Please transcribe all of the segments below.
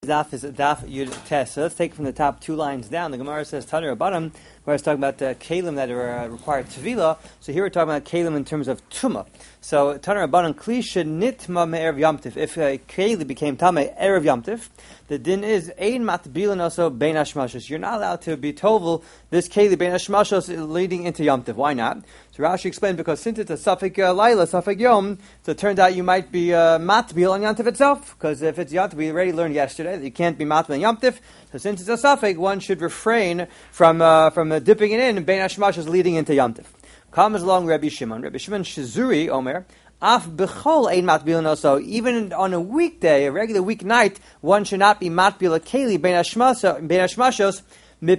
Daf is Daf Yud Tes. So let's take from the top 2 lines down. The Gemara says Tanur Rabbanan, where it's talking about kalim that require tevila. So here we're talking about kalim in terms of tuma. So Tanur Rabbanan klisha nitma me'erev yamtiv. If a kalim became tameh erev yamtiv, the din is ein matbilan also bein hashmashos. You're not allowed to be tovel this kalim bein hashmashos leading into yamtiv. Why not? So Rashi explained because since it's a safek laila, safek yom, so it turned out you might be matbil on yamtiv itself. Because if it's yamtiv, we already learned yesterday that you can't be matbil on yamtiv. So since it's a safek, one should refrain from dipping it in bein hashmashos leading into yamtiv. Comes along Rabbi Shimon. Rabbi Shimon Shizuri Omer. Af b'chol ein matbil also. Even on a weekday, a regular weeknight, one should not be matbil a keli bein hashmashos. The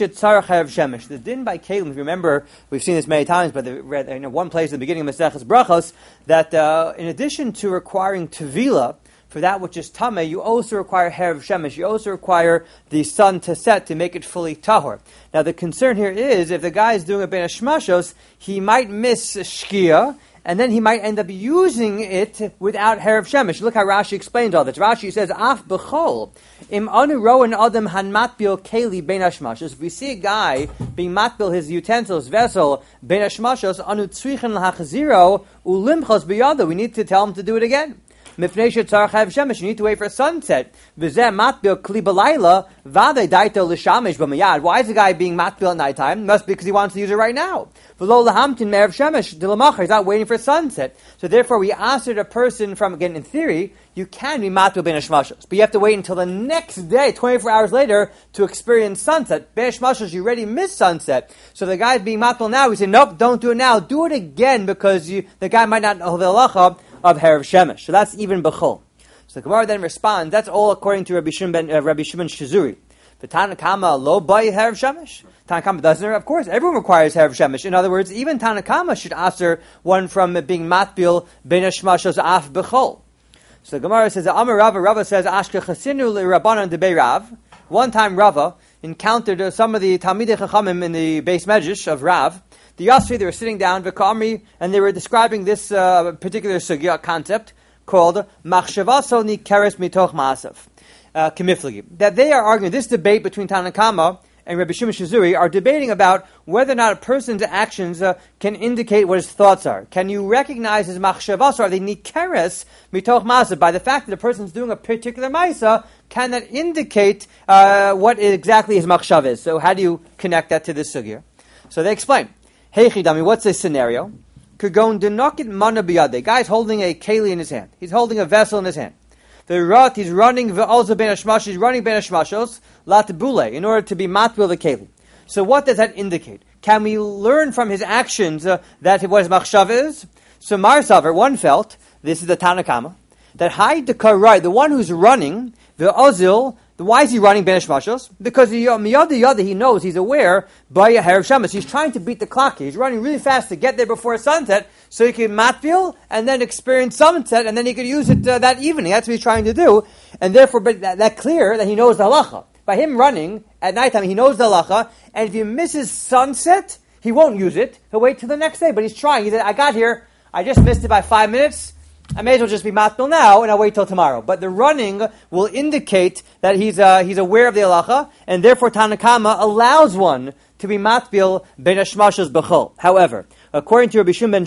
din by kalim, if you remember, we've seen this many times, but in one place at the beginning of Maseches Brachos, that in addition to requiring tevila for that which is tameh, you also require herav shemesh. You also require the sun to set to make it fully tahor. Now the concern here is if the guy is doing a bein hashmashos, he might miss shkia, and then he might end up using it without herav shemesh. Look how Rashi explains all this. Rashi says, "Af b'chol im anu roen adam han matbil keli bein hashmashos." If we see a guy being matbil his utensils, vessel bein hashmashos anu tzrichen lahachziro ulimchos biyada, we need to tell him to do it again. Mifnei shetzarach herav shemesh, you need to wait for sunset. V'zeh matbil kli b'layla v'adei daito l'shamesh b'mayad. Why is the guy being matbil at nighttime? Must be because he wants to use it right now. V'lo lahamtin me'erev shemesh d'lamacher. He's not waiting for sunset. So therefore, we answered a person from, again, in theory, you can be matbil bein hashmashos, but you have to wait until the next day, 24 hours later, to experience sunset. Bein hashmashos, you already missed sunset. So the guy's being matbil now. We say, nope, don't do it now. Do it again because the guy might not know the halacha of herav shemesh. So that's even b'chol. So the Gemara then responds, that's all according to Rabbi Shimon Shizuri. The Tanakama lo bay herav shemesh. Tanakama doesn't. Of course, everyone requires herav shemesh. In other words, even Tanakama should answer one from being matbil bein hashmashos af b'chol. So the Gemara says, Amar Rava says, Ashke chasinu l'Rabbanan debei Rav. One time Rava encountered some of the Talmidei Chachamim in the Beis Medrash of Rav. The Yasri, they were sitting down, V'kamri, and they were describing this particular sugya concept called Machshavaso Nikeres Mitoch Ma'asav, Kimiflagi. That they are arguing, this debate between Tanakama and Rabbi Shimon Shizuri are debating about whether or not a person's actions can indicate what his thoughts are. Can you recognize his machshavas? Are they nikeres mitoch ma'asav? By the fact that a person's doing a particular ma'isa, can that indicate what exactly his machshav is? So how do you connect that to this sugya? So they explain. Hey Chidami, what's this scenario? Kugon denokit mana biyade. The guy's holding a keli in his hand. He's holding a vessel in his hand. The rat, he's running also bein hashmashos. He's running bein hashmashos latbule in order to be matbil the keli. So what does that indicate? Can we learn from his actions that what his machshav is? So Mar Savar, one felt, this is the Tanakama, that Hai Dekarai, the one who's running, the Ozil, why is he running bein hashmashos? Because miyada he knows, he's aware, by a herav shemesh. He's trying to beat the clock. He's running really fast to get there before sunset, so he can matbil and then experience sunset, and then he could use it that evening. That's what he's trying to do, and therefore, but that clear that he knows the halacha. By him running at nighttime, he knows the halacha, and if he misses sunset, he won't use it. He'll wait till the next day, but he's trying. He said, I got here, I just missed it by 5 minutes. I may as well just be matbil now, and I'll wait till tomorrow. But the running will indicate that he's aware of the halacha, and therefore Tanakama allows one to be matbil bein hashmashos b'chol. However, according to Rabbi Shimon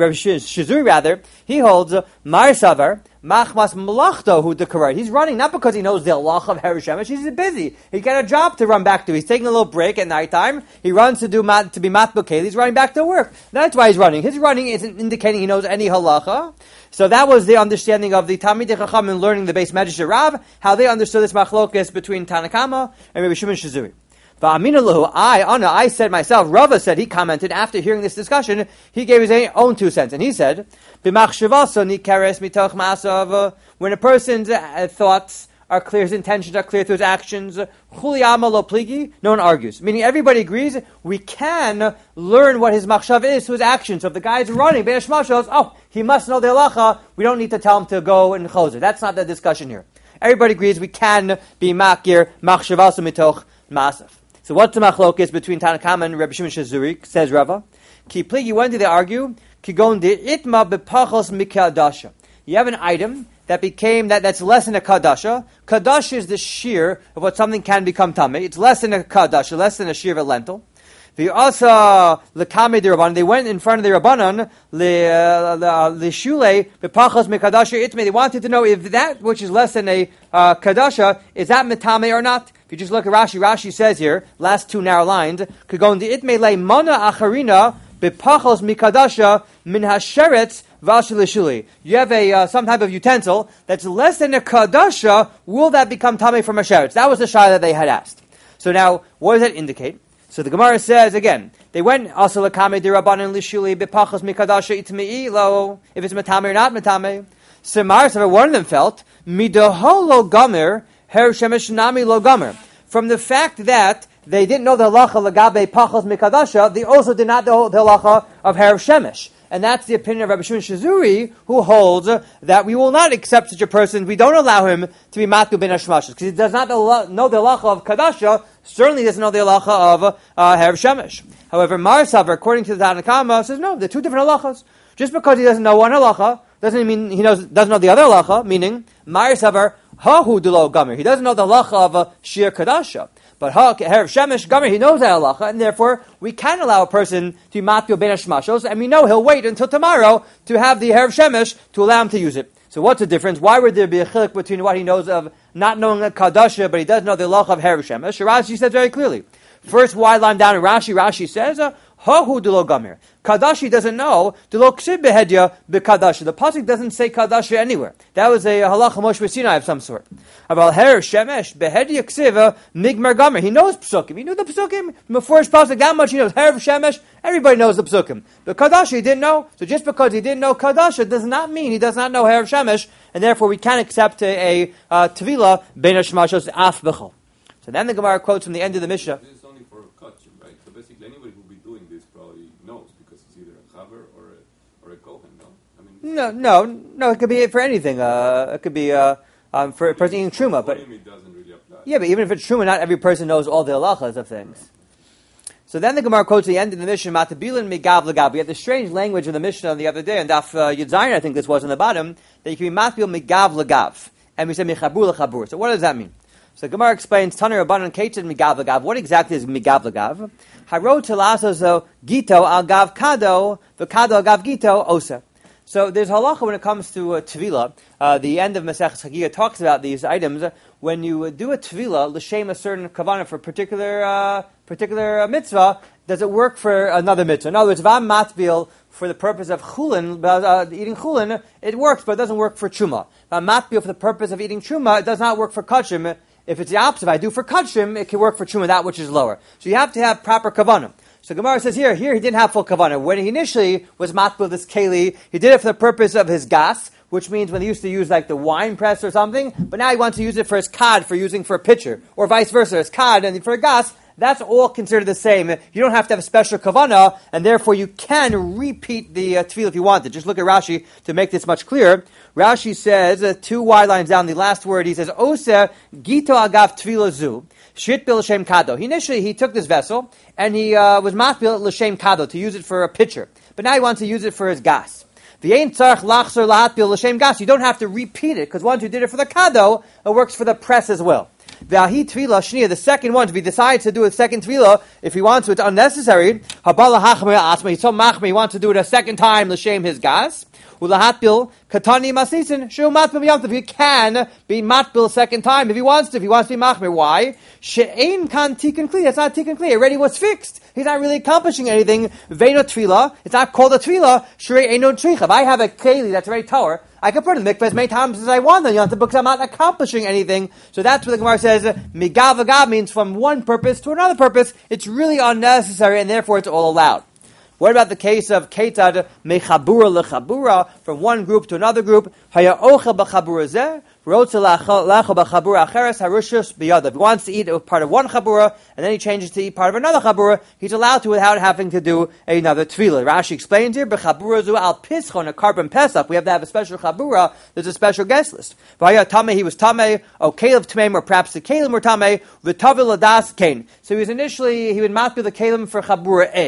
Shizuri, he holds Mar Savar machmas malachto hu dekarar. He's running not because he knows the halacha of herav shemesh. He's busy. He's got a job to run back to. He's taking a little break at nighttime. He runs to be matbil keli. He's running back to work. That's why he's running. His running isn't indicating he knows any halacha. So that was the understanding of the Talmidei Chachamim learning the Beis Medrash Rav, how they understood this machlokes between Tanakama and Rabbi Shimon Shizuri. I said myself, Rava said, he commented after hearing this discussion, he gave his own 2 cents, and he said, when a person's thoughts are clear, his intentions are clear through his actions, no one argues. Meaning everybody agrees we can learn what his machshav is through his actions. So if the guy is running, bein hashmashos, he must know the halacha, we don't need to tell him to go and choser. That's not the discussion here. Everybody agrees we can be makir machshavasu mitoch ma'asav. So what's the machlokes between Tanakama and Rabbi Shimon Shizuri? Says Rava. Ki pligi, when do they argue? Ki gon de itma bepachos mikadasha. You have an item that became, that's less than a kadasha. Kadasha is the shear of what something can become tamei. It's less than a kadasha, less than a shear of a lentil. Also, they went in front of the Rabbanon, l'shule b'pachos mikadasha itmei. They wanted to know if that which is less than a kadasha, is that metame or not. If you just look at Rashi says here, last two narrow lines, could go into itmei le mana acharina b'pachos mikadasha min hasheretz v'ashul. You have a some type of utensil that's less than a kadasha. Will that become tamei from a sheretz? That was the shayla that they had asked. So now, what does that indicate? So the Gemara says again, they went also lakame dirabanan lishuli bepachos mikadasha itmei lo. If it's metame or not metame. Semar, so one of them felt midaholo gomer her shemesh nami lo gomer. From the fact that they didn't know the halacha lagabe pachos mikadasha, they also did not know the halacha of her shemesh. And that's the opinion of Rabbi Shimon Shazuri, who holds that we will not accept such a person. We don't allow him to be matku ben hashmashos, because he does not know the halacha of kadasha, certainly doesn't know the halacha of her shemesh. However, Mar Savar, according to the Tanna Kama, says no, they're two different halachas. Just because he doesn't know one halacha, doesn't mean he doesn't know the other halacha, meaning, Mar Savar, hahu dulo gamer. He doesn't know the halacha of shir kadasha. But Herav Shemesh Gomer, he knows that halacha, and therefore we can allow a person to be matpil ben hashmashos, and we know he'll wait until tomorrow to have the Herav Shemesh to allow him to use it. So what's the difference? Why would there be a chilik between what he knows of not knowing a kadasha, but he does know the halacha of Herav Shemesh? Rashi says very clearly. First wide line down in Rashi says, Hahu dulo gamer. Kadashi doesn't know. Dulo ksib behedya bekadashi. The pasuk doesn't say kadashi anywhere. That was a halacha Moshe Sinai of some sort. About her shemesh behedya ksiva migmar gamer. He knows psukim. He knew the psukim. From the first pasuk that much he knows. Her shemesh. Everybody knows the psukim. But kadashi he didn't know. So just because he didn't know kadashi does not mean he does not know her shemesh, and therefore we can't accept a tevila ben hashmashos af bechol. So then the Gemara quotes from the end of the Mishnah. No. It could be for anything. It could be for a person eating truma. But yeah, but even if it's truma, not every person knows all the halachas of things. So then the Gemara quotes the end of the Mishnah, Matabilin migav lagav. We had the strange language in the Mishnah the other day, and Daf Yud Zayin, I think this was on the bottom, that you can be matbil migav lagav, and we say michabur lachabur. So what does that mean? So the Gemara explains, Taner Rabbanan Keitzad migav lagav. What exactly is migav lagav? Haro telaso gito al gav kado, v'kado al gav gito osa. So there's halacha when it comes to tevila. The end of Masechus Chagiga talks about these items. When you do a tevila, l'shem a certain kavanah for a particular mitzvah, does it work for another mitzvah? In other words, if I'm matbil for the purpose of chulin, eating chulin, it works, but it doesn't work for truma. If I'm matbil for the purpose of eating truma, it does not work for kachim. If it's the opposite, if I do for kachim, it can work for truma, that which is lower. So you have to have proper kavanah. So Gemara says here he didn't have full kavanah. When he initially was matbil this keli, he did it for the purpose of his gas, which means when he used to use like the wine press or something, but now he wants to use it for his kad, for using for a pitcher, or vice versa, his kad and for a gas. That's all considered the same. You don't have to have a special kavanah, and therefore you can repeat the tefillah if you want to. Just look at Rashi to make this much clearer. Rashi says, two wide lines down, the last word, he says, Oser gito agav tefillah zu, shit bil l'shem kado. Initially, he took this vessel, and he was matbil l'shem kado, to use it for a pitcher. But now he wants to use it for his gas. You don't have to repeat it, because once you did it for the kado, it works for the press as well. The second one, if he decides to do a second tefillah, if he wants to, it's unnecessary. He told Machmir, he wants to do it a second time, l'shem his gas. He can be matbil a second time if he wants to. If he wants to be machmir, why? She'ein kan tikkun kli. That's not tikkun kli. It already was fixed. He's not really accomplishing anything. Veino tefillah. It's not called a tefillah. Shrei eino tricha. If I have a keli that's already tower, I can put it in the mikveh as many times as I want on Yom Tov because I'm not accomplishing anything. So that's what the Gemara says. Migav agav means from one purpose to another purpose. It's really unnecessary, and therefore it's all allowed. What about the case of Ketzad mechabura lechabura, from one group to another group? Haya ochel b'chabura zeh, rotze lachel b'chabura acheres harushus biyadav. If he wants to eat a part of one chabura, and then he changes to eat part of another chabura, he's allowed to without having to do another tefillah. Rashi explains here, b'chabura zu al pischon, a carbon pesach. We have to have a special chabura. There's a special guest list. V'haya tameh, he was tameh, o kelev tmeim, or perhaps the kelim were tameh, v'tavil adas kain. So he would matbil the kelim for chabura A.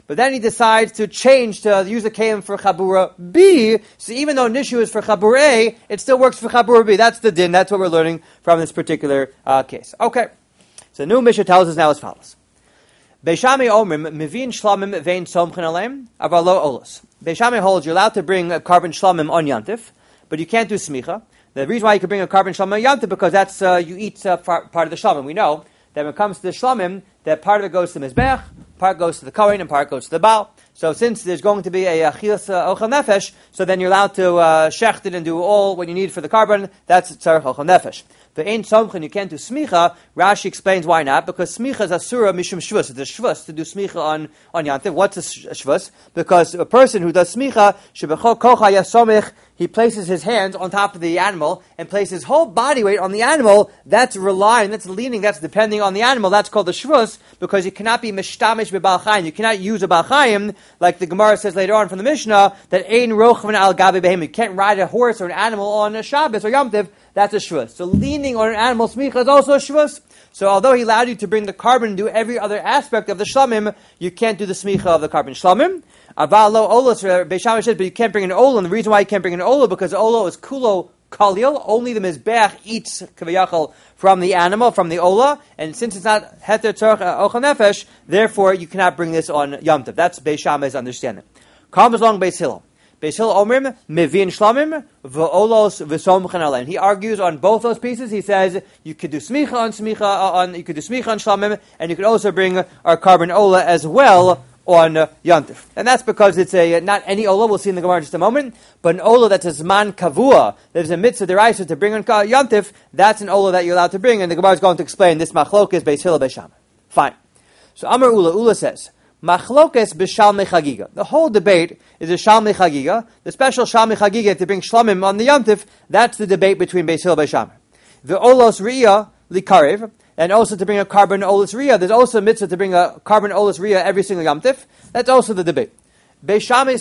but then he decides to change to use the kelim for Chabura B. So even though Nishu is for Chabura A, it still works for Chabura B. That's the din. That's what we're learning from this particular case. Okay. So the new Mishnah tells us now as follows. Beishami omrim mivin shlamim vein somchen aleim avalo olos. Beishami holds you're allowed to bring a carbon shlamim on yantif, but you can't do smicha. The reason why you can bring a carbon shlamim on yantif because that's you eat part of the shlamim. We know that when it comes to the shlamim, that part of it goes to the mizbech, part goes to the kohen, and part goes to the baal. So since there's going to be a chilas ochel nefesh, so then you're allowed to shecht it and do all what you need for the carbon. That's tzarech ochel nefesh. The ein somchen you can't do smicha. Rashi explains why not, because smicha is asura mishum shvus. It's a shvus to do smicha on yantiv. What's a shvus? Because a person who does smicha shebechol kocha yasomich, he places his hands on top of the animal and places his whole body weight on the animal. That's relying, that's leaning, that's depending on the animal. That's called the shvus, because you cannot be mishtamish b'bal chayim. You cannot use a bal chayim, like the Gemara says later on from the Mishnah, that ein rochvan al gabi behem. You can't ride a horse or an animal on a Shabbos or Yom Tiv. That's a shvus. So leaning on an animal smicha is also a shvus. So although he allowed you to bring the carbon and do every other aspect of the shlamim, you can't do the smicha of the carbon shlamim. Avalo olos, Beisham said, but you can't bring an olah. And the reason why you can't bring an olah, because the olah is kulo kalil. Only the mizbeach eats kavayachal from the animal, from the olah. And since it's not heter tzarech ochel nefesh, therefore you cannot bring this on Yom Tov. That's Beisham's understanding. Comes along Beis Hillel. Beis Hillel omrim mevin shlamim v'olos v'somchen alein. He argues on both those pieces. He says you could do smicha on you could do smicha on shlamim, and you could also bring our carbon olah as well on yantif. And that's because it's a not any olah. We'll see in the Gemara in just a moment, but an olah that's a zman kavua. There's a mitzvah deraisa to bring on yantif. That's an olah that you're allowed to bring, and the Gemara is going to explain this machlokes Beis Hillel Beis Shammai. Fine. So Amar Ula says, Machlokes b'shalmei chagiga. The whole debate is a shalmei chagiga. The special shalmei chagiga to bring shlamim on the yantif. That's the debate between Beis Hillel and Beis Shammai. The olos riyah likarev, and also to bring a carbon olos riyah. There's also a mitzvah to bring a carbon olos riyah every single yantif. That's also the debate. Beis Shammai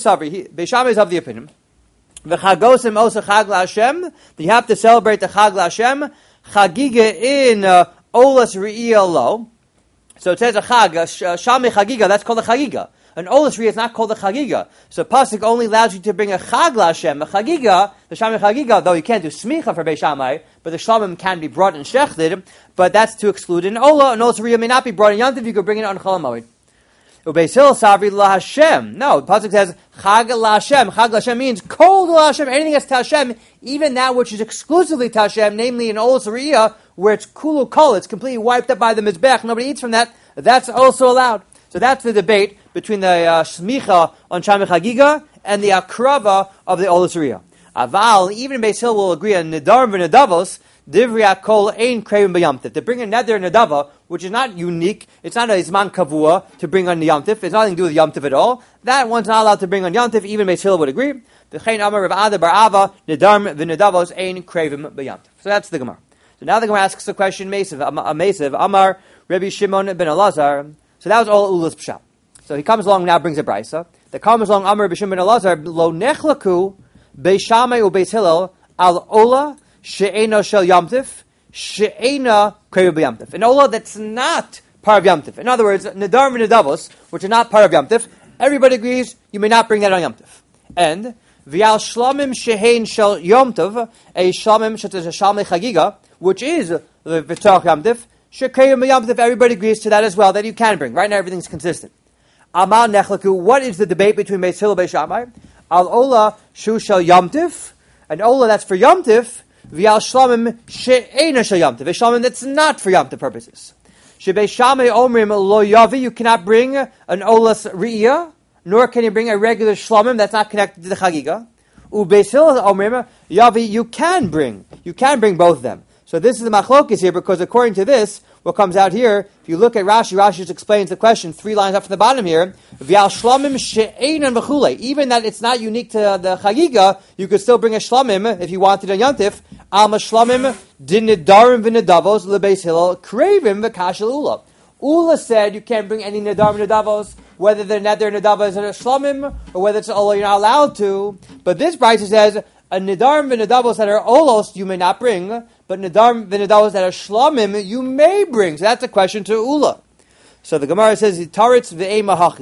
is of the opinion. V'chagosim osa chag la'Hashem. You have to celebrate the chag la'Hashem. Chagiga in olos riyah lo. So it says a chag, shalmei chagiga, that's called a chagiga. An olas riyah is not called a chagiga. So pasuk only allows you to bring a chag l'Hashem, a chagiga, the shalmei chagiga, though you can't do smicha for Beis Shammai, but the shlamim can be brought and shechted, but that's to exclude an olah. An olas riyah may not be brought in yantiv, you could bring it on Chol HaMoed. Beis Hillel savri l'Hashem. No, the pasuk says chag l'Hashem. Chag l'Hashem means kol l'Hashem, anything that's to Hashem, even that which is exclusively to Hashem, namely an olas riyah, where it's kulu kol, it's completely wiped up by the mizbech, nobody eats from that, that's also allowed. So that's the debate between the smicha on Shalmei Chagiga and the akrava of the olas riyah. Aval, even Beis Hillel will agree on nidar v'nedavos, divrei kol ein krevim b'yamtif. To bring a neder nedava, which is not unique, it's not a zman kavua to bring on the yamtif, it's nothing to do with yamtif at all. That one's not allowed to bring on yamtif, even Beis Hillel would agree. V'chein amar Rav Ada bar Ava, nidar v'nedavos ein krevim b'yamtif. So that's the Gemara. So now the Gemara asks the question, Meisiv, Amar, Rabbi Shimon ben Elazar. So that was all Ula's Pshat. So he comes along now, brings a brisa. That comes along, Amar, Rabbi Shimon ben Elazar, Lo nechlaku, Beis Shammai u Beis Hillel, al ola, she'ena shel yamtif, she'ena kreyu b'yamtif. An ola that's not part of yamtif. In other words, Nedar v'Nedavos, which are not part of yamtif, everybody agrees you may not bring that on yamtif. And, V'al shlamim shehein shel yomtov, a shlamim such as a shalmei chagiga, which is the v'torach yamtiv, shekayim yamtiv, everybody agrees to that as well, that you can bring. Right now everything's consistent. Amal nechlaku, what is the debate between Beis Hillel and Beis Shammai? Al ola shu shel yamtiv, an ola that's for yamtiv, v'al shlamim she'ena shel yamtiv, a shlamim that's not for yamtiv purposes. Shebeis Shammai omrim lo yavi, you cannot bring an olas riyah, nor can you bring a regular shlamim that's not connected to the chagiga. Beis Hillel omrim yavi, you can bring both of them. So this is the machlokes here, because according to this, what comes out here, if you look at Rashi, Rashi just explains the question 3 lines up from the bottom here. V'al shlamim she'enan v'chulei. Even that it's not unique to the chagiga, you could still bring a shlamim if you wanted a yantif. Alma shlamim din nidarim v'nedavos lebeis Hillel krevim v'kashel ula. Ula said you can't bring any nidarim v'nedavos, whether the neder nedava is a shlamim or whether it's olah, you're not allowed to. But this brisa says a nidarim v'nedavos that are olos you may not bring, but nidarim v'nedavos that are shlamim you may bring. So that's a question to ula. So the Gemara says taritz v'ei mahachi. Let's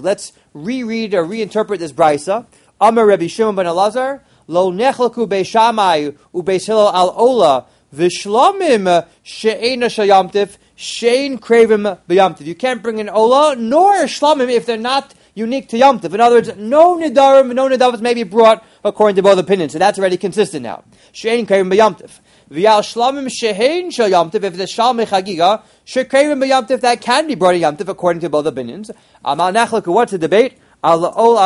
reread or reinterpret this brisa. Amar Rabbi Shimon ben Elazar, lo nechlaku beishamai ubeis Hillel al ola v'shlamim she'ena shel Yom Tif she'en kravim b'Yom Tif. You can't bring an ola nor a shlamim if they're not unique to Yom Tif. In other words, no nidarim, no nidavos may be brought according to both opinions. So that's already consistent now. She'en kravim b'Yom Tif. V'yal shlamim she'en shel Yom Tif, if it's a shalmei chagiga, she'kravim b'Yom Tif, that can be brought in Yom Tif according to both opinions. Amal nechlaku, what's the debate? Al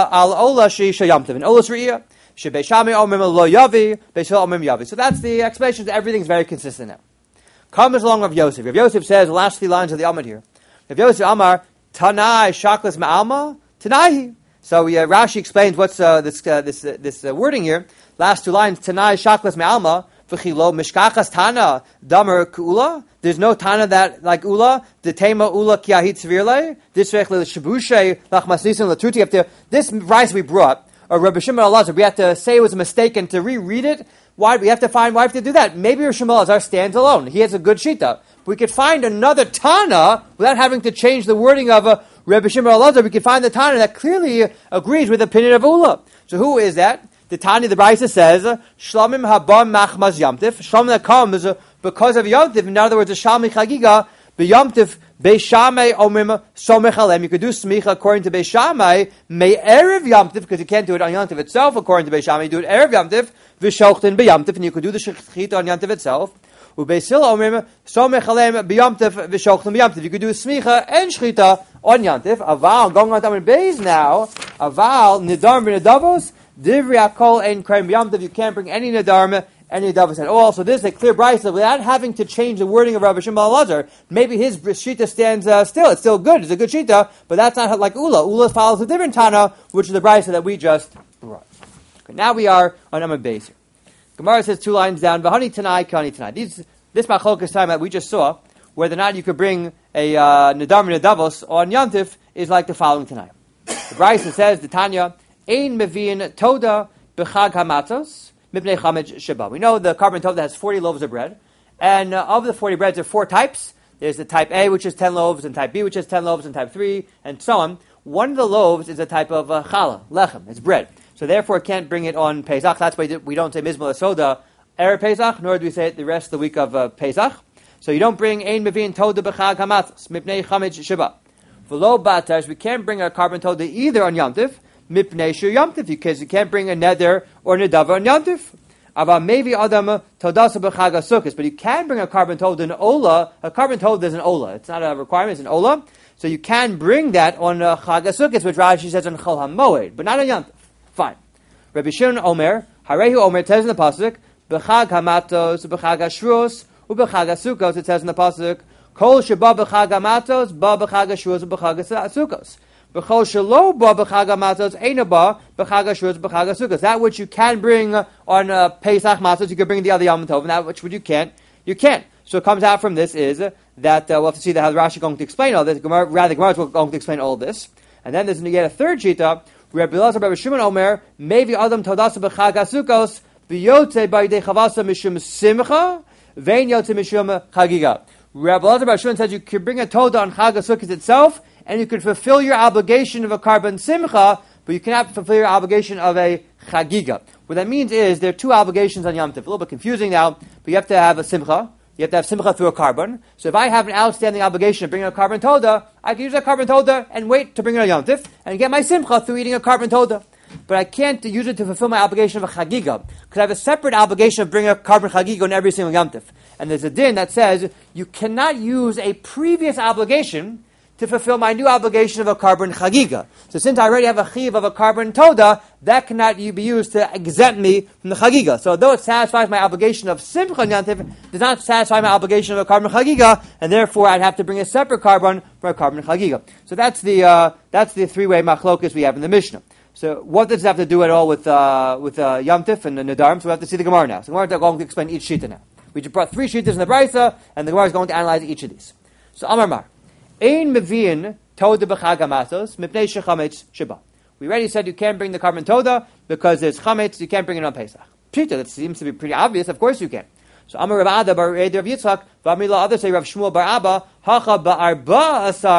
ola she'isha Yom Tif. And ola's re'iyah. She'beishami omim lo yavi, beishal omim yavi. So that's the explanation. Everything's very consistent now. Comes along Rav Yosef. Rav Yosef says, the last 3 lines of the Amud here. Rav Yosef Amar, Tanai shaklas ma'alma, Tanaihi. So Rashi explains what's this wording here. Last 2 lines, Tanai shaklas ma'alma, v'chilo mishkachas tana, damer ku'ula. There's no tana that, like ula, the tema ula kiahit svirle, this rech l'shabushe, lachmasnisim l'tuti. This rice we brought, or Rabbi Shimon Elazar, we have to say it was a mistake and to reread it. Why we have to find? Why have to do that? Maybe Rabbi Shimon Elazar stands alone. He has a good shita. We could find another Tana without having to change the wording of Rabbi Shimon Elazar. We could find the Tana that clearly agrees with the opinion of Ula. So who is that? The Tani, the Brisa says, Shlamim habam machmaz yamtif. Shlamim that comes because of yamtif. In other words, a shalmi chagiga b'yamtif. Beishamai omrim somech alem. You could do smicha according to Beishamai, may erev yamtiv, because you can't do it on yamtiv itself according to Beishamai. You do it erev yamtiv, v'shochten b'yamtiv, and you could do the shechita on yamtiv itself. Ubeisil omrim somech alem b'yamtiv, v'shochten b'yamtiv. You could do smicha and shechita on yamtiv. Aval, going on to Amud Beis now, aval, nidarm v'nidavos, divri akol ein krem b'yamtiv. You can't bring any nidarm, any davos at all. So this is a clear brisa without having to change the wording of Rabbi Shimon Elazar. Maybe his shita stands still. It's still good. It's a good shita, but that's not like Ula. Ula follows a different Tana, which is the brisa that we just brought. Okay, now we are on Amud Beis. Gemara says 2 lines down, V'hani Tanai, Kani Tanai. This machlokas time that we just saw, whether or not you could bring a Nadar Davos on Yantif, is like the following tonight. The brisa says, the Tanya, Ein Mevin Toda B'chag Hamatzos, we know the Karban Tov that has 40 loaves of bread, and of the 40 breads, there are 4 types. There's the type A, which is 10 loaves, and type B, which is 10 loaves, and type 3, and so on. One of the loaves is a type of challah, lechem, it's bread. So therefore, it can't bring it on Pesach. That's why we don't say Mizmah Soda Erev Pesach, nor do we say it the rest of the week of Pesach. So you don't bring Ein Mevin Toda B'chag Hamatzos, Mipnei Chamid Shiva. V'lo Batar, we can't bring a Karban Toda either on Yom Tif, Mipnei Shir Yom Tif, because you can't bring a neder or nedava on Yom Tif. Ava maybe Adam Todasa B'chag HaSukkos, but you can bring a Karban Toda in Ola. A Karban Toda is an Ola. It's not a requirement, it's an Ola. So you can bring that on Chag HaSukkos, which Rashi says on Chol HaMoed, but not on Yom Tif. Fine. Rabbi Shimon Omer, Harehu Omer, it says in the Pasuk, B'chag HaMatos, B'chag HaShruos, U'B'chag HaSukkos, it says in the Pasuk, Kol Sheba B'chag HaMatos, Ba B'chag HaShruos, U'B'chag HaSukkos. That which you can bring on Pesach matzos, you can bring the other Yom Tov, and that which you can't, you can't. So it comes out from this is that we'll have to see how the Rashi is going to explain all this. Gemara is going to explain all this. And then there's yet a third shita, Rabbi Elazar, Rabbi Shimon Omer, maybe Adam Todasa B'chag HaSukkos, B'yotze B'yidei Chavasa Mishum Simcha, Vein Yotze Mishum Chagiga. Rabbi Elazar, Rabbi Shimon says you can bring a Toda on Chag HaSukkos itself, and you could fulfill your obligation of a Karban Simcha, but you cannot fulfill your obligation of a Chagiga. What that means is there are 2 obligations on Yom Tov. A little bit confusing now, but you have to have a Simcha. You have to have Simcha through a Karban. So if I have an outstanding obligation of bringing a Karban Toda, I can use that Karban Toda and wait to bring it on Yom Tov and get my Simcha through eating a Karban Toda. But I can't use it to fulfill my obligation of a Chagiga, because I have a separate obligation of bringing a Karban Chagiga on every single Yom Tov. And there's a din that says you cannot use a previous obligation to fulfill my new obligation of a Karban Chagiga. So since I already have a chiv of a Karban Toda, that cannot be used to exempt me from the Chagiga. So though it satisfies my obligation of Simcha Yantiv, it does not satisfy my obligation of a Karban Chagiga, and therefore I'd have to bring a separate Karban for a Karban Chagiga. So that's the 3-way machlokus we have in the Mishnah. So what does it have to do at all with Yom Tif and the Nadarm? So we have to see the Gemara now. So the Gemara is going to explain each shita now. We just brought 3 shitas in the Brisa, and the Gemara is going to analyze each of these. So Amar Mar. Ein Mevin Toda B'chag HaMatzos Mipnei Shechametz Sheba. We already said you can't bring the Karban Toda because there's Chametz, you can't bring it on Pesach. Pshita, that seems to be pretty obvious, of course you can. So Amar Rav Ada bar Eder Rav Yitzchak, V'amila others say Rav Shmuel bar Abba, Hacha ba'arba asar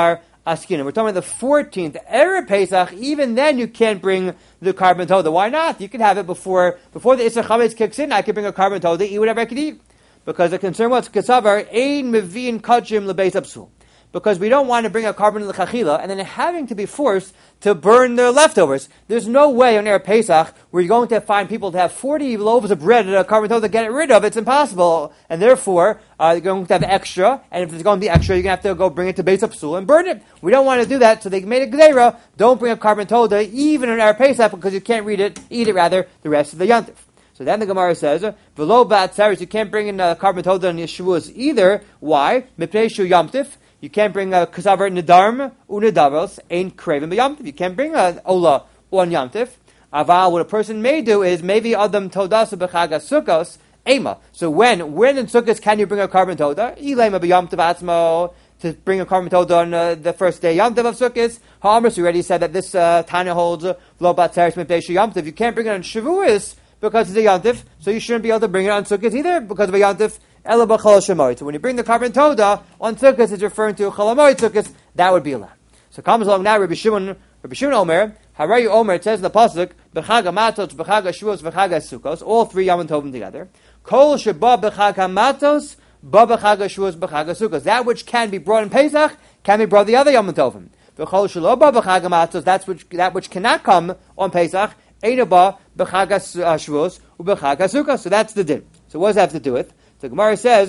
Askina. We're talking about the 14th Erev Pesach. Even then, you can't bring the carbon toda. Why not? You can have it before the Isser Chametz kicks in. I could bring a carbon toda, eat whatever I could eat. Because the concern was, Kesavar, Ein Mevin Kachim Lebeis Absul. Because we don't want to bring a carbon l'chachila and then having to be forced to burn the leftovers. There's no way on Erev Pesach where you're going to find people to have 40 loaves of bread at a carbon toda to get rid of. It's impossible. And therefore, you're going to have extra. And if there's going to be extra, you're going to have to go bring it to Beis Absul and burn it. We don't want to do that. So they made a gzeira. Don't bring a carbon toda even on Erev Pesach because you can't eat it the rest of the Yantif. So then the Gemara says, "V'lo ba'atzaris," you can't bring in a carbon toda on Yeshua's either. Why? Mipnei shu yamtif. You can't bring a kasavar nedarm unedavos ain't craven b'yamtif. You can't bring an ola on yamtif. Aval, what a person may do is maybe adam todas b'chagas sukkos ema. So when in sukkos can you bring a carbon toda? Ilema b'yamtiv atzmo. To bring a carbon toda on the first day yamtiv of sukkos. Ha'amris already said that this Tanya holds v'lo ba'atzaris mipnei shu yamtiv. You can't bring it on Shavuos because it's a yantif, so you shouldn't be able to bring it on Sukkot either because of a yantif. Ela b'chol shemoid. So when you bring the carbon toda on Sukkot, it's referring to chol hamoed Sukkot. That would be allowed. So comes along now, Rabbi Shimon Omer. Harayu Omer. It says in the pasuk b'chag hamatos, b'chag hashuos, b'chag hasukos. All three Yom Tovim together. Kol sheba b'chag hamatos, ba b'chag hashuos, b'chag hasukos. That which can be brought in Pesach can be brought the other Yom Tovim. B'chol shelo ba b'chag hamatos. That which cannot come on Pesach. Einaba b'chagas shvus u'b'chag hasukos. So that's the din. So what does that have to do with? So Gemara says,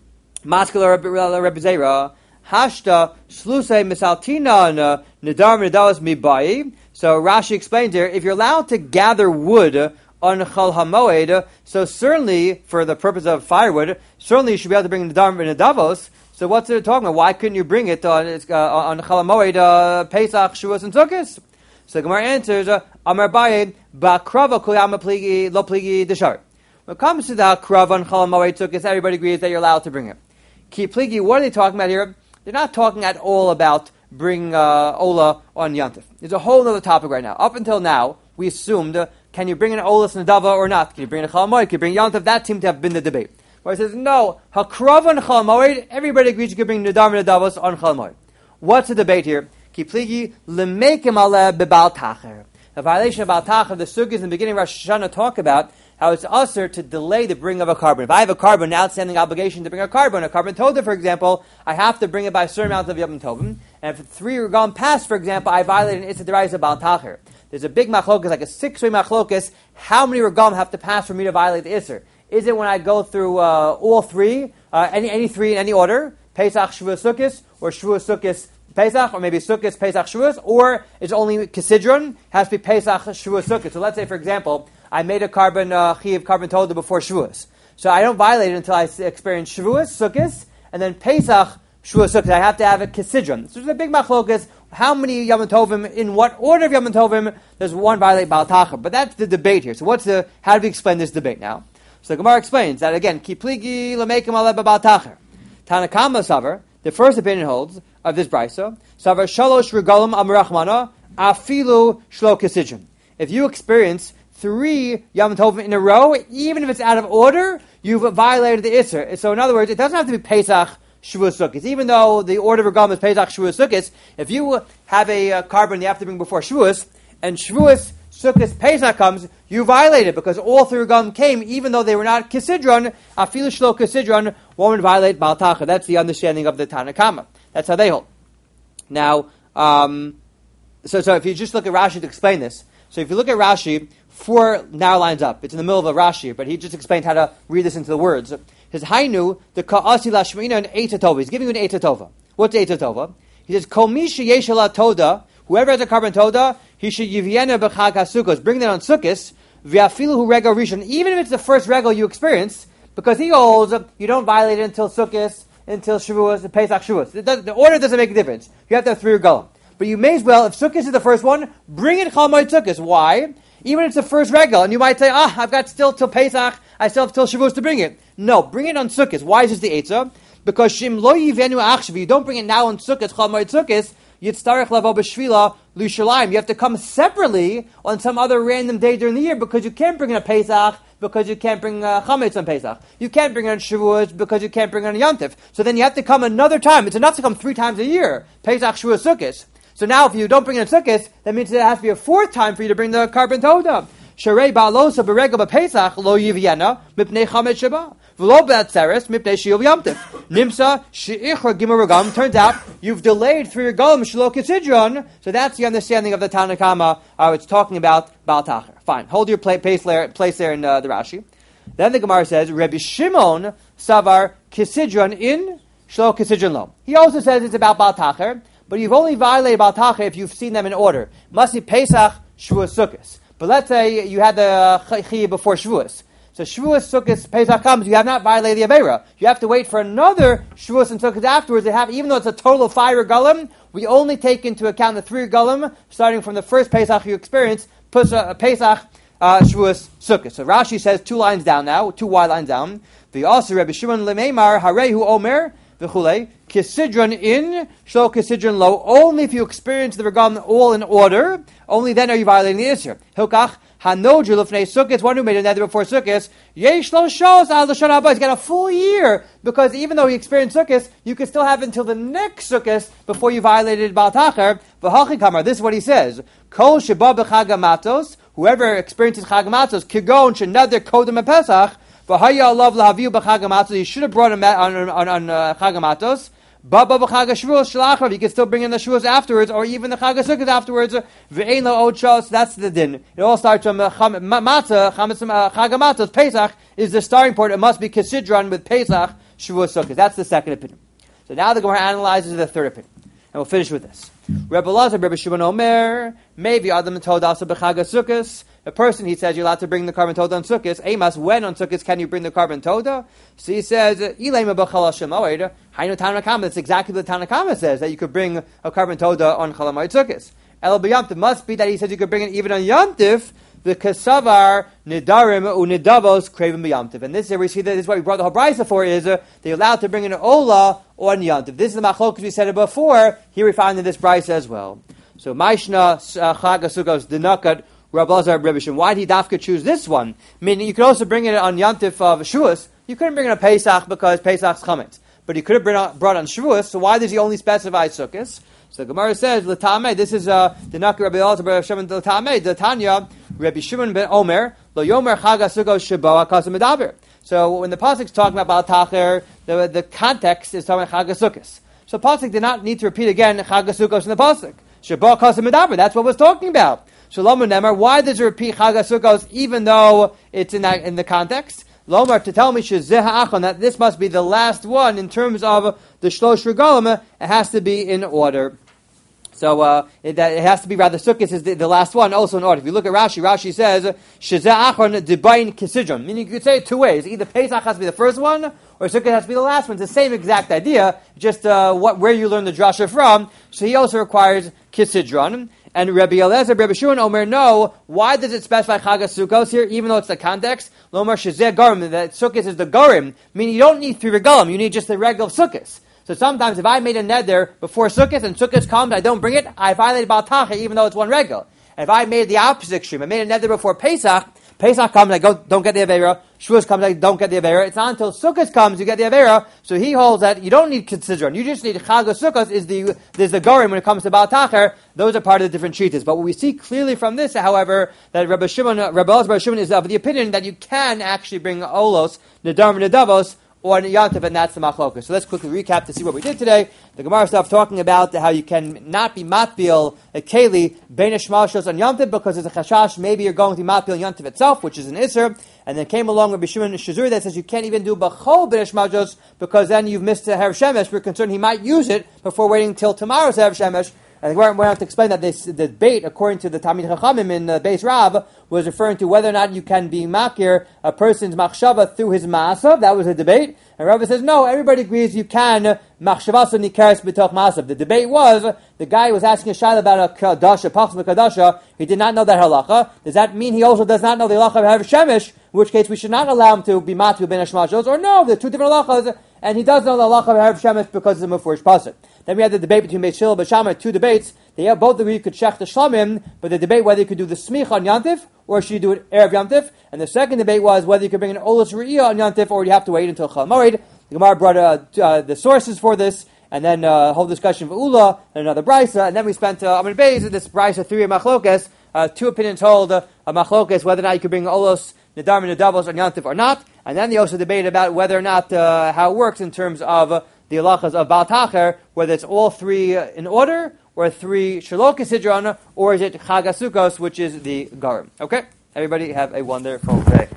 Maskala Rebbe Zera Hashta Shlusei Misaltina Nidar Nidalas Mibai. So Rashi explains here, if you're allowed to gather wood on Chol HaMoed, so certainly for the purpose of firewood, certainly you should be able to bring Nidar Nidavos. So what's it talking about? Why couldn't you bring it on Chol HaMoed, Pesach, Shavuos, and Sukkos? So Gemara answers, Amar Baye Bakrava Kuyama Pligi Lo Pligi Deshar. When it comes to the Krav on Chol HaMoed Sukkos, everybody agrees that you're allowed to bring it. Ki Pligi, what are they talking about here? They're not talking at all about bring Ola on Yantif. There's a whole other topic right now. Up until now, we assumed, can you bring an Olas Nadava or not? Can you bring a Chol HaMoed? Can you bring Yantif? That seemed to have been the debate. Where it says, no, HaKrav on Chol HaMoed, everybody agrees you can bring Nadar and Nadavos on Chol HaMoed. What's the debate here? Ki Pligi, Lemekim Ale Bebal Tacher. A violation of Bal Tacher, the Sukkos in the beginning of Rosh Hashanah talk about how it's usher to delay the bringing of a carbon. If I have a carbon, an outstanding obligation to bring a carbon toda, for example, I have to bring it by a certain amount of Yom Tovim. And if 3 are gone past, for example, I violated an Issa D'Oraisa Bal Tacher. There's a big machlokas, like a 6-way machlokas. How many regam have to pass for me to violate the Isser? Is it when I go through all 3, any 3 in any order, Pesach, Shavuos, Sukkos, or Shavuos, Sukkos, Pesach, or maybe Sukkos, Pesach, Shavuos, or it's only Kisidron, has to be Pesach, Shavuos, Sukkos. So let's say, for example, I made a carbon chiv carbon toda before Shavuos. So I don't violate it until I experience Shavuos, Sukkos, and then Pesach, Shavuos, Sukkos. I have to have a Kisidron. So there's a big machlokas. How many Yom Tovim, in what order of Yom Tovim, does one violate Bal Tacher? But that's the debate here. So how do we explain this debate now? So the Gemara explains that again, Ki Pligi L'Mekim Ale Bal Tacher. Tanakama Savar, the first opinion holds of this brisa, Savar Shalosh Regalim Amrachmana Afilu Shlo Kisidron. If you experience 3 Yom Tovim in a row, even if it's out of order, you've violated the Isser. So in other words, it doesn't have to be Pesach, Shavuos, Sukkos. Even though the order of Regam is Pesach, Shavuos, Sukkos, if you have a carbon you have to bring before Shavuos, and Shavuos, Sukkos, Pesach comes, you violated because all 3 Regam came, even though they were not Kisidron, Afilu Shlo Kisidron, one would violate Bal Tacher. That's the understanding of the Tanakama. That's how they hold. Now, so if you just look at Rashi to explain this, so if you look at Rashi, 4 narrow lines up. It's in the middle of a Rashi, but he just explained how to read this into the words. His Hainu, the Ka'asi Lashmina, and Eita Tova. He's giving you an Eita Tova. What's Eita Tova? He says, Kol Misha Yeshala Toda, whoever has a carbon Toda, he should Yiviena B'chag HaSukkos, bring that on Sukkos, V'afilu Hu Regal Rishon, even if it's the first regal you experience, because he holds, you don't violate it until Sukkos, until Shavuos, Pesach Shavuos. The order doesn't make a difference. You have to have 3 regalim. But you may as well, if Sukkos is the first one, bring it Chol HaMoed Sukkos. Why? Even if it's the first regal, and you might say, I've got still till Pesach, I still have till Shavuos to bring it. No, bring it on Sukkos. Why is this the Eitzah? Because Shim Lo Yivenu Achshav, you don't bring it now on Sukkos, Chol HaMoed Sukkos, Yitztarech lavo b'shvila l'Yerushalayim. You have to come separately on some other random day during the year because you can't bring in a Pesach, because you can't bring chametz on Pesach. You can't bring on Shavuos because you can't bring on Yom Tov. So then you have to come another time. It's enough to come 3 times a year. Pesach, Shavuos, Sukkot. So now if you don't bring in Sukkot, that means there has to be a 4th time for you to bring the carbon toda. Sharei ba'alosa b'regel b'Pesach lo yivyena mipnei chametz sheba. V'lo b'atzeres mipnei shiyuv Yom Tov. Nimsa she'ichra gimel regam. Turns out you've delayed 3 regalim shelo kisidron. So that's the understanding of the Tanna Kama. It's talking about Baal Tacher. Fine. Hold your place there in the Rashi. Then the Gemara says, Rabbi Shimon savar kisidron in shelo kisidron lo. He also says it's about Baal Tacher, but you've only violated Baal Tacher if you've seen them in order. Must be Pesach, Shavuos, Sukkot. But let's say you had the Chiyah before Shavuos. So Shavuos, Sukkot, Pesach comes, you have not violated the Aveira. You have to wait for another Shavuos and Sukkot afterwards. Even though it's a total of 5 regalim, we only take into account the 3 regalim, starting from the first Pesach you experience, plus Pesach, Shavuos, Sukkot. So Rashi says 2 lines down now, 2 wide lines down. The also Rabbi Shimon lemeimar harehu omer v'chulei kisidron in shlo kisidron lo. Only if you experience the regalim all in order, only then are you violating the Isser. Hilkach hanodru l'fnei Sukkot. One who made a nether before Sukkot, yesh lo shos al l'shana haba. He's got a full year because even though he experienced Sukkot, you can still have until the next Sukkot before you violated Baal Tacher. V'hachi kamar. This is what he says: Kol sheba b'chag hamatos. Whoever experiences Chag Matzos, Kigon Sheneder Kodem Pesach, V'haya Alav Lahaviu B'Chag Matzos. You should have brought him on Chag Matzos. Baba B'Chag Shavuos Shalachrav. You can still bring in the Shavuos afterwards, or even the Chag Sukkot afterwards. V'Ein Lo Ochos. That's the din. It all starts from Matzah. Chag Matzos Pesach is the starting point. It must be Kisidron with Pesach Shavuos Sukkot. That's the second opinion. So now the Gemara analyzes the third opinion, and we'll finish with this. Rebbe Lazar, Rebbe Shimon Omer, maybe Adam Toda also b'Chag Sukkos. A person, he says, you're allowed to bring the carbon toda on Sukkos. Amos, when on Sukkos can you bring the carbon toda? So he says, Ilaim b'Chal Hashemoed. Hainu Tanna Kama. That's exactly what the Tanna Kama says, that you could bring a carbon toda on Chol Hamoed Sukkos. El b'Yom Tov must be that he says you could bring it even on Yom Tov. The kasavar nidarim unidavos craven b'Yom Tov. And this is where we see that this is what we brought the whole brisa for, is they're allowed to bring in an ola on Yom Tov. This is the machlok, because we said it before. Here we find in this brisa as well. So Maishna Chag Sukkos Dinakat Rabbi Lazar Rebbe Shimon. Why did he dafka choose this one? Meaning you could also bring it on Yom Tov of Shavuos. You couldn't bring it on Pesach because Pesach's chametz, but you could have brought on Shavuos. So why does he only specify Sukkos? So the Gemara says, L'tameh, this is the Naka Rabbi Lazar Rebbe Shimon, L'tameh, the Tanya, Rabbi Shimon ben Omer, Lo Yomer Chag Sukkos Sheba Kasem Medaber. So when the pasuk's talking about Baal Tacher, the context is talking about Chag Sukkos. So pasuk did not need to repeat again Chag Sukkos in the pasuk. Sheba Kasem Medaber, that's what it was talking about. Shalom Nemar, why does it repeat Chag Sukkos even though it's in the context? Lomar, to tell me that this must be the last one in terms of the Shlosh Regalim, it has to be in order. So it has to be rather Sukkot is the last one, also in order. If you look at Rashi, Rashi says Shezeh Achron Debayin Kisidron. Meaning you could say it 2 ways. Either Pesach has to be the first one, or Sukkot has to be the last one. It's the same exact idea, just where you learn the drasha from. So he also requires Kisidron. And Rabbi Eliezer, Rabbi Shimon Omer, no. Why does it specify Chag Sukkos here, even though it's the context? Lomar Shezeh Garim, that Sukkos is the Garim, meaning you don't need 3 regalim, you need just the regular Sukkos. So sometimes if I made a neder before Sukkot and Sukkot comes, I don't bring it, I violated Baal Tacher even though it's 1 regel. If I made the opposite extreme, I made a neder before Pesach, Pesach comes, I don't get the Aveira, Shavuos comes, I don't get the Aveira. It's not until Sukkot comes, you get the Aveira. So he holds that you don't need Kisidron, you just need Chag Sukkos, there's the Garim when it comes to Baal Tacher. Those are part of the different treaties. But what we see clearly from this, however, that Rabbi Shimon is of the opinion that you can actually bring Olos, Nedarim, Nedavos, or Yom Tov, and that's the machlokas. So let's quickly recap to see what we did today. The Gemara stuff talking about how you can not be matbil a keli bein shmashos on Yom Tov because there's a chashash maybe you're going to matbil Yom Tov itself, which is an iser. And then came along Rabbi Shimon Shazur that says you can't even do b'chol bein shmashos because then you've missed the Erev Shemesh. We're concerned he might use it before waiting till tomorrow's Erev Shemesh. And we're going to have to explain that this debate, according to the Talmid Chachamim in Beis Rav, was referring to whether or not you can be makir a person's machshava through his maasav. That was a debate. And Rav says, no, everybody agrees you can machshavaso nikares b'toch maasav. The debate was, the guy was asking a shayla about a kadasha, pachs kadasha. He did not know that halacha. Does that mean he also does not know the halacha of Erev Shemesh? In which case we should not allow him to be matbil ben hashmashos? Or no, they're 2 different halachas. and he does know the halacha of Erev Shemesh because it's a mufurish pasuk. Then we had the debate between Beis Hillel and Beis Shammai, two debates. They have both agree you could shech the shlamim, but the debate whether you could do the smicha on Yantif or should you do it Erev Yantif. And the second debate was whether you could bring an olas re'iyah on Yantif or you have to wait until Chol Moed. The Gemara brought the sources for this, and then a whole discussion of Ula and another brisa, and then we spent Amud Beis in this brisa 3 machlokes. Two opinions hold a machlokes whether or not you could bring olos nedarim and nedavos on Yantif or not, and then they also debate about whether or not how it works in terms of the halachas of Baal Tacher, whether it's all three in order, or three Shalokis Hidron, or is it Chag HaSukkos, which is the Garim. Okay? Everybody have a wonderful day.